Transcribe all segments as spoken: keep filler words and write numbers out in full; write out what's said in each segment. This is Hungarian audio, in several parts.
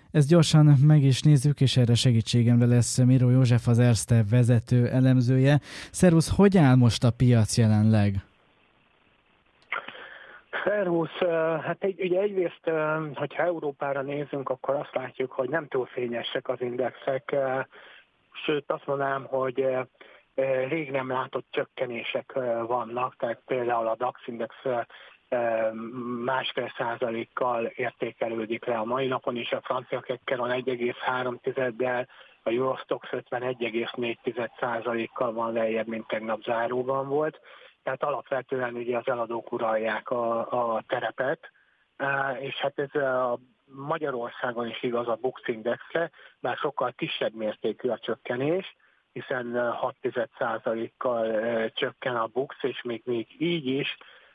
Ezt gyorsan meg is nézzük, és erre segítségemre lesz Miró József, az Erste vezető elemzője. Szervusz, hogy áll most a piac jelenleg? Szervusz, hát egy, ugye egyrészt, hogyha Európára nézünk, akkor azt látjuk, hogy nem túl fényesek az indexek, sőt azt mondanám, hogy rég nem látott csökkenések vannak, tehát például a DAX index másfél százalékkal értékelődik le a mai napon is, a francia Kekkeron egy egész három tizeddel, a Eurostoxx ötvenegy egész négy százalékkal van lejjebb, mint tegnap záróban volt. Tehát alapvetően ugye az eladók uralják a, a terepet, és hát ez a Magyarországon is igaz a Bux Indexre, bár sokkal kisebb mértékű a csökkenés, hiszen hat százalékkal csökken a Bux, és még, még így is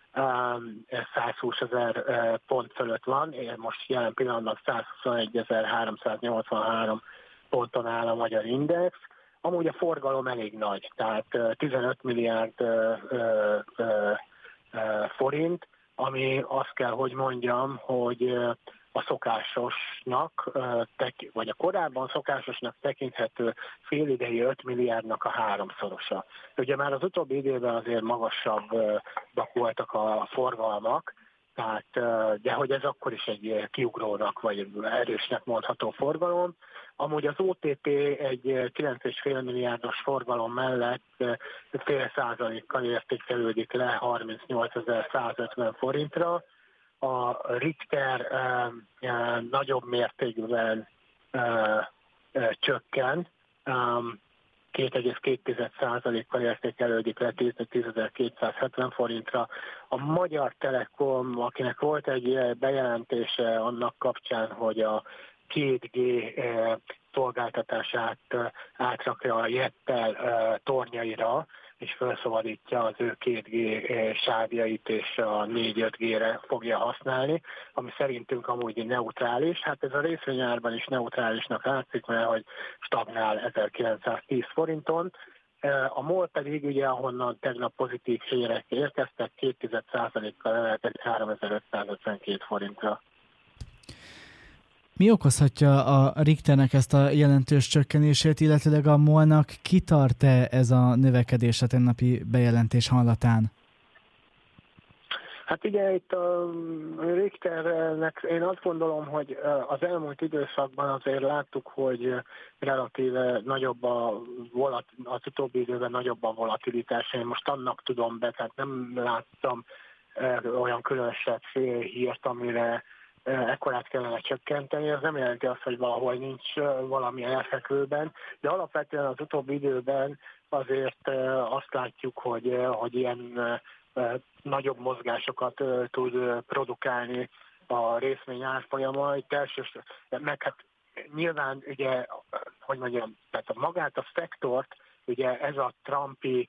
százhúszezer pont fölött van, most jelen pillanatban százhuszonegyezer-háromszáznyolcvanhárom ponton áll a magyar index. Amúgy a forgalom elég nagy, tehát tizenöt milliárd ö, ö, ö, forint, ami azt kell, hogy mondjam, hogy a szokásosnak, vagy a korábban szokásosnak tekinthető félidei öt milliárdnak a háromszorosa. Ugye már az utóbbi időben azért magasabbak voltak a forgalmak, tehát, de hogy ez akkor is egy kiugrónak, vagy erősnek mondható forgalom. Amúgy az o té pé egy kilenc egész öt milliárdos forgalom mellett fél százalékkal értékelődik le harmincnyolcezer-százötven forintra. A Richter e, e, nagyobb mértékben e, e, csökken, e, két egész két százalékkal értékelődik le tízezer-kétszázhetven forintra. A Magyar Telekom, akinek volt egy bejelentése annak kapcsán, hogy a két gé szolgáltatását átrakja a Jettel tornyaira, és felszabadítja az ő két gé sávjait, és a négy-öt gére fogja használni, ami szerintünk amúgy neutrális. Hát ez a részvényárban is neutrálisnak látszik, mert hogy stagnál ezerkilencszáztíz forinton. A MOL pedig, ugye, ahonnan tegnap pozitív hírek érkeztek, két százalékkal emelkedik háromezer-ötszázötvenkét forintra. Mi okozhatja a Richternek ezt a jelentős csökkenését, illetőleg a MOL-nak kitart-e ez a növekedés a tegnapi bejelentés hallatán? Hát ugye itt a Richternek én azt gondolom, hogy az elmúlt időszakban azért láttuk, hogy relatíve nagyobb a volat, az utóbbi időben nagyobb a volatilitás. Én most annak tudom be, tehát nem láttam olyan különösebb hírt, amire ekkorát kellene csökkenteni. Ez nem jelenti azt, hogy valahol nincs valamilyen elfekvőben, de alapvetően az utóbbi időben azért azt látjuk, hogy, hogy ilyen nagyobb mozgásokat tud produkálni a részvény árfolyama. Itt elsősorban, meg hát nyilván ugye, hogy mondjam, tehát a magát a szektort, ugye ez a Trumpi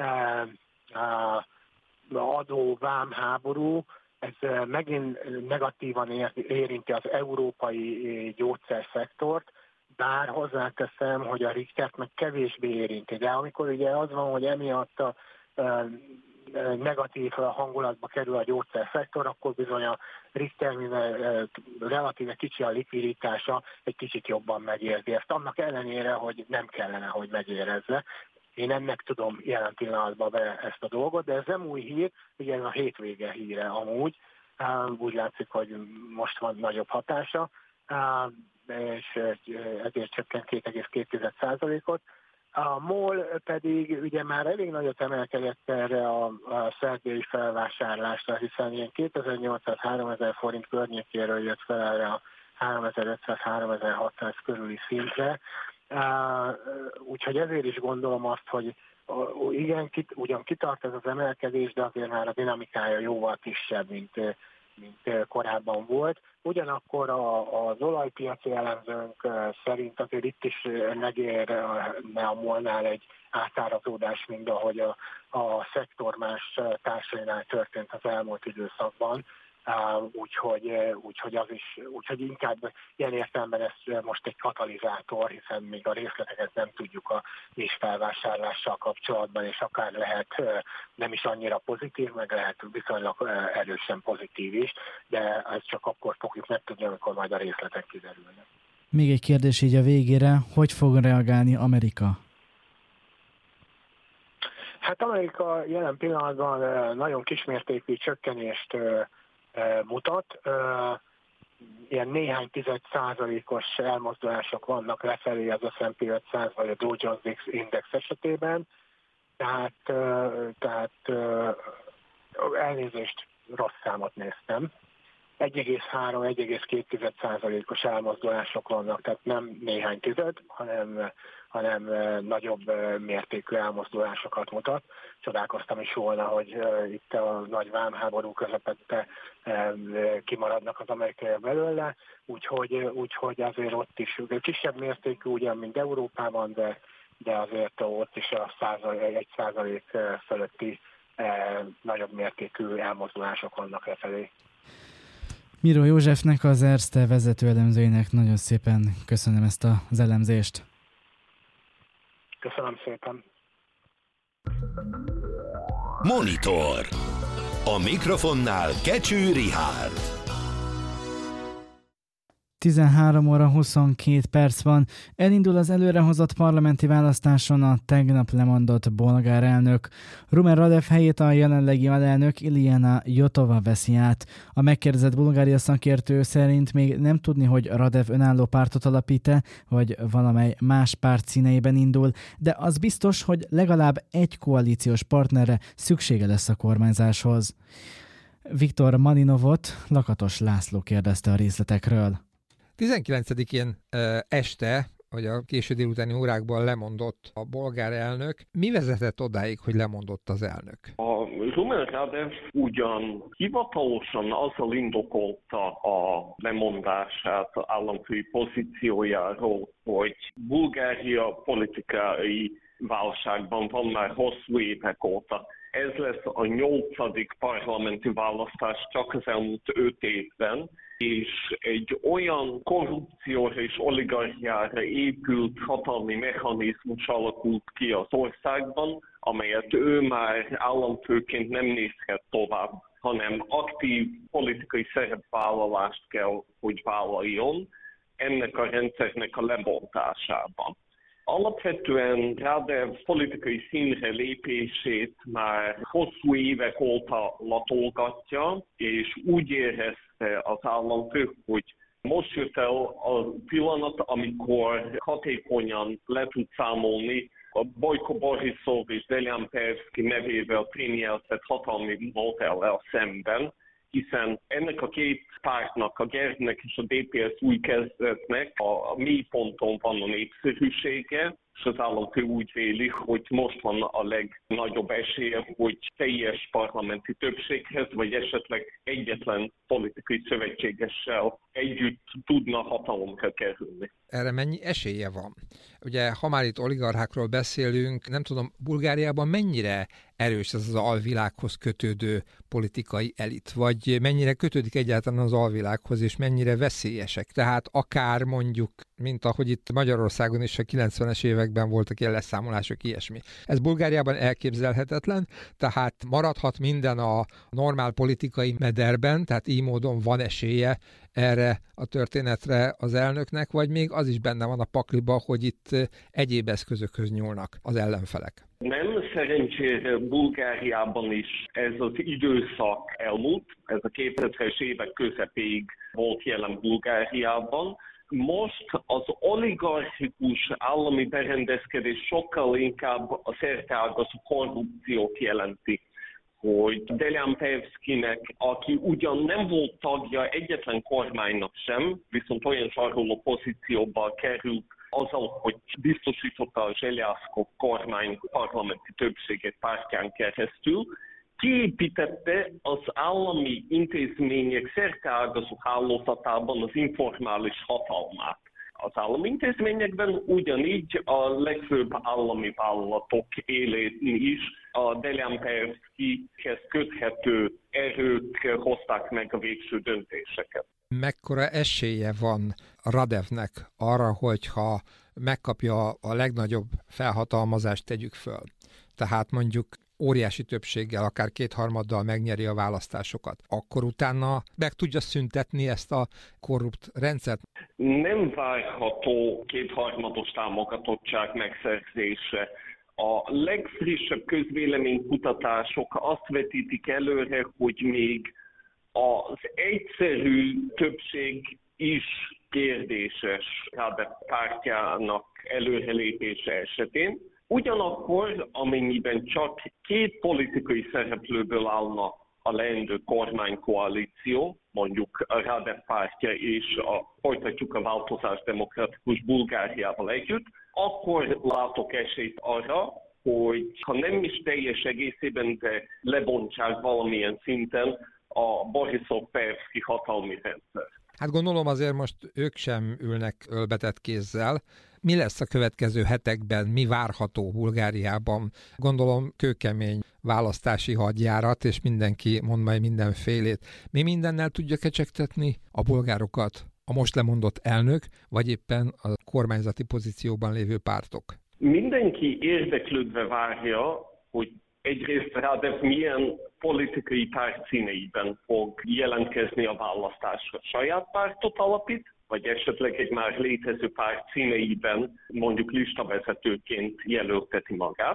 adó vámháború, ez megint negatívan érinti az európai gyógyszerszektort, bár hozzáteszem, hogy a Richtert meg kevésbé érinti. De amikor ugye az van, hogy emiatt a negatív hangulatba kerül a gyógyszerszektor, akkor bizony a Richter, mivel relatíve kicsi a likviditása, egy kicsit jobban megérzi ezt. Annak ellenére, hogy nem kellene, hogy megérezze. Én ennek tudom jelen pillanatban be ezt a dolgot, de ez nem új hír, ugye ez a hétvége híre amúgy. Úgy látszik, hogy most van nagyobb hatása, és ezért csökkent két egész két százalékot. A MOL pedig ugye már elég nagyot emelkedett erre a, a szerzői felvásárlásra, hiszen ilyen kétezer-nyolcszáz-háromezer forint környékéről jött fel erre a háromezer-ötszáz-háromezer-hatszáz körüli szintre. Uh, úgyhogy ezért is gondolom azt, hogy uh, igen, kit, ugyan kitart ez az emelkedés, de azért már a dinamikája jóval kisebb, mint, mint korábban volt. Ugyanakkor az olajpiaci elemzőnk szerint azért itt is megérne a MOL-nál egy átárazódás, mint ahogy a, a szektor más társainál történt az elmúlt időszakban. Uh, úgyhogy, úgyhogy, az is, úgyhogy inkább ilyen értelemben ez most egy katalizátor, hiszen még a részleteket nem tudjuk a felvásárlással kapcsolatban, és akár lehet nem is annyira pozitív, meg lehet viszonylag erősen pozitív is, de ezt csak akkor fogjuk megtudni, amikor majd a részletek kiderülnek. Még egy kérdés így a végére, hogy fog reagálni Amerika? Hát Amerika jelen pillanatban nagyon kismértékű csökkenést mutat. Ilyen néhány tized százalékos elmozdulások vannak lefelé az es and pé ötszáz vagy a Dow Jones Index esetében. Tehát, tehát elnézést, rossz számot néztem. egy egész három - egy egész két százalékos elmozdulások vannak, tehát nem néhány tized, hanem, hanem nagyobb mértékű elmozdulásokat mutat. Csodálkoztam is volna, hogy itt a nagy vámháború közepette kimaradnak az amerikaiak belőle, úgyhogy, úgyhogy azért ott is kisebb mértékű ugyan, mint Európában, de, de azért ott is a százalék, egy százalék fölötti nagyobb mértékű elmozdulások vannak lefelé. Miró Józsefnek, az Erste vezető elemzőjének nagyon szépen köszönöm ezt az elemzést. Köszönöm szépen. Monitor. A mikrofonnál Kecső Richárd. tizenhárom óra huszonkét perc van. Elindul az előrehozott parlamenti választáson a tegnap lemondott bolgár elnök. Rumen Radev helyét a jelenlegi alelnök Iliana Jotova veszi át. A megkérdezett Bulgária szakértő szerint még nem tudni, hogy Radev önálló pártot alapít-e, vagy valamely más párt színeiben indul, de az biztos, hogy legalább egy koalíciós partnerre szüksége lesz a kormányzáshoz. Viktor Malinovot Lakatos László kérdezte a részletekről. tizenkilencedikén este, vagy a késő délutáni órákban lemondott a bolgár elnök. Mi vezetett odáig, hogy lemondott az elnök? A Rumen Radev ugyan hivatalosan azzal indokolta a lemondását államfői pozíciójáról, hogy Bulgária politikai válságban van már hosszú évek óta. Ez lesz a nyolcadik parlamenti választás csak az elmúlt öt évben, és egy olyan korrupcióra és oligarchiára épült hatalmi mechanizmus alakult ki az országban, amelyet ő már államfőként nem nézhet tovább, hanem aktív politikai szerepvállalást kell, hogy vállaljon ennek a rendszernek a lebontásában. Alapvetően Radev politikai színre lépését már hosszú évek óta latolgatja, és úgy érezte az államfő, hogy most jött el a pillanat, amikor hatékonyan le tud számolni a Bojko Borisov és Delian Peevski nevével fémjelzett hatalmi modellel szemben, hiszen ennek a két pártnak, a Gyernek és a dé pé es új kezdetnek a mélyponton van a népszerűsége, és az államfő úgy véli, hogy most van a legnagyobb esélye, hogy teljes parlamenti többséghez, vagy esetleg egyetlen politikai szövetségessel együtt tudna hatalomra kerülni. Erre mennyi esélye van? Ugye, ha már itt oligarchákról beszélünk, nem tudom, Bulgáriában mennyire erős ez az alvilághoz kötődő politikai elit, vagy mennyire kötődik egyáltalán az alvilághoz, és mennyire veszélyesek? Tehát akár mondjuk, mint ahogy itt Magyarországon is a kilencvenes években voltak ilyen leszámolások, ilyesmi. Ez Bulgáriában elképzelhetetlen, tehát maradhat minden a normál politikai mederben, tehát így módon van esélye erre a történetre az elnöknek, vagy még az is benne van a pakliba, hogy itt egyéb eszközökhöz nyúlnak az ellenfelek. Nem, szerencsére Bulgáriában is ez az időszak elmúlt, ez a kétezres évek közepéig volt jelen Bulgáriában. Most az oligarchikus állami berendezkedés sokkal inkább a szerteágazó korrupciót jelenti, hogy Delian Peevskinek, aki ugyan nem volt tagja egyetlen kormánynak sem, viszont olyan saroló pozícióba került azzal, hogy biztosította a Zseljazkov kormány parlamenti többségét pártján keresztül, kiépítette az állami intézmények szerteágazó hálózatában az informális hatalmát. Az állami intézményekben ugyanígy a legfőbb állami vállalatok élén is a Delian Peevskihez köthető erők hozták meg a végső döntéseket. Mekkora esélye van Radevnek arra, hogyha megkapja a legnagyobb felhatalmazást, tegyük föl? Tehát mondjuk óriási többséggel, akár kétharmaddal megnyeri a választásokat, akkor utána meg tudja szüntetni ezt a korrupt rendszert? Nem várható kétharmados támogatottság megszerzése. A legfrissebb közvéleménykutatások azt vetítik előre, hogy még az egyszerű többség is kérdéses Radev pártjának előrelépése esetén. Ugyanakkor, amennyiben csak két politikai szereplőből állna a leendő kormánykoalíció, mondjuk a Radev pártja és a Folytatjuk a változást demokratikus Bulgáriával együtt, akkor látok esélyt arra, hogy ha nem is teljes egészében, de lebontsák valamilyen szinten a Borisov-Peevski hatalmi rendszer. Hát gondolom azért most ők sem ülnek ölbetett kézzel. Mi lesz a következő hetekben, mi várható Bulgáriában? Gondolom kőkemény választási hadjárat, és mindenki mond majd mindenfélét. Mi mindennel tudja kecsegtetni a bolgárokat? A most lemondott elnök, vagy éppen a kormányzati pozícióban lévő pártok? Mindenki érdeklődve várja, hogy egyrészt Radev milyen politikai párt színeiben fog jelentkezni a választásra. Saját pártot alapít, vagy esetleg egy már létező párt színeiben mondjuk listavezetőként jelölteti magát.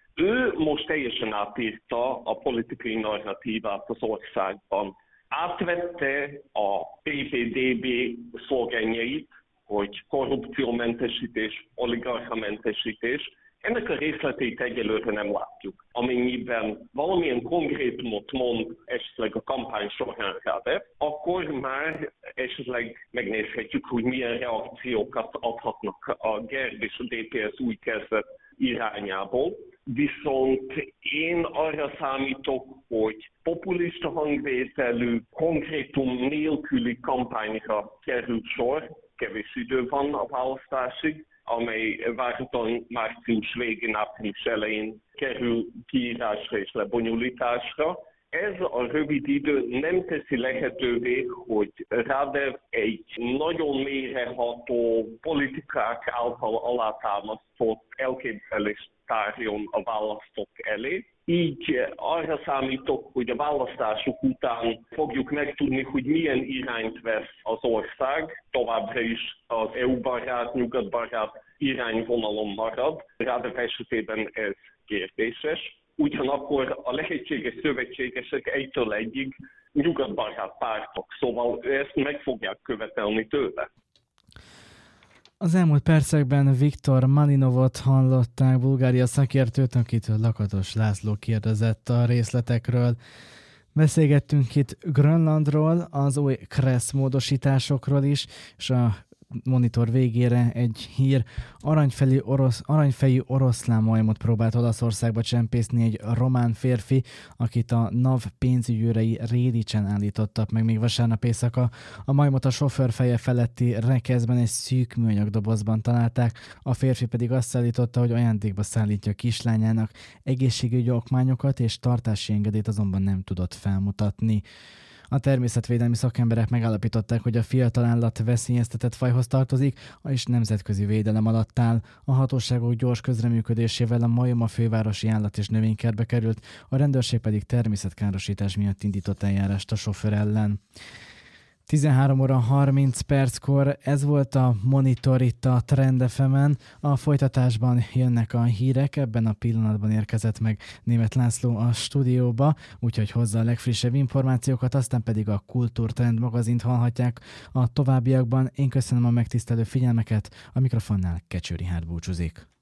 Ő most teljesen átírta a politikai narratívát az országban. Átvette a pé pé dé bé szlogenjeit, hogy korrupciómentesítés, oligarchamentesítés. Ennek a részleteit egyelőre nem látjuk. Amennyiben valamilyen konkrétumot mond esetleg a kampány során Radev, akkor már esetleg megnézhetjük, hogy milyen reakciókat adhatnak a GERB és a dé pé es új kezdet irányából. Viszont én arra számítok, hogy populista hangvételű, konkrétum nélküli kampányra kerül sor, kevés idő van a választásig, amely várhatóan március végén, április elején kerül kiírásra és lebonyolításra. Ez a rövid idő nem teszi lehetővé, hogy Radev egy nagyon mélyreható politikák által alátámasztott elképzelést tárjon a választók elé. Így arra számítok, hogy a választások után fogjuk megtudni, hogy milyen irányt vesz az ország, továbbra is az é u-barát, nyugatbarát irányvonalon marad. Radev esetében ez kérdéses. Ugyanakkor a lehetséges szövetségesek egytől egyig nyugatbarát pártok, szóval ezt meg fogják követelni tőle. Az elmúlt percekben Viktor Malinovot hallották, Bulgária szakértőt, akitől Lakatos László kérdezett a részletekről. Beszélgettünk itt Grönlandról, az új Kressz módosításokról is, és a monitor végére egy hír. Aranyfejű, orosz, aranyfejű oroszlán majmot próbált Olaszországba csempészni egy román férfi, akit a NAV pénzügyőrei Rédicsen állítottak meg még vasárnap éjszaka. A majmot a sofőr feje feletti rekeszben egy szűk műanyag dobozban találták, a férfi pedig azt állította, hogy ajándékba szállítja kislányának, egészségügyi okmányokat és tartási engedélyt azonban nem tudott felmutatni. A természetvédelmi szakemberek megállapították, hogy a fiatal állat veszélyeztetett fajhoz tartozik, és nemzetközi védelem alatt áll. A hatóságok gyors közreműködésével a majom a fővárosi állat- és növénykertbe került, a rendőrség pedig természetkárosítás miatt indított eljárást a sofőr ellen. tizenhárom óra harminc perckor ez volt a Monitor itt a Trend ef emen. A folytatásban jönnek a hírek, ebben a pillanatban érkezett meg Németh László a stúdióba, úgyhogy hozza a legfrissebb információkat, aztán pedig a Kultúrtrend magazint hallhatják a továbbiakban. Én köszönöm a megtisztelő figyelmeket, a mikrofonnál Kecső Rihárd búcsúzik.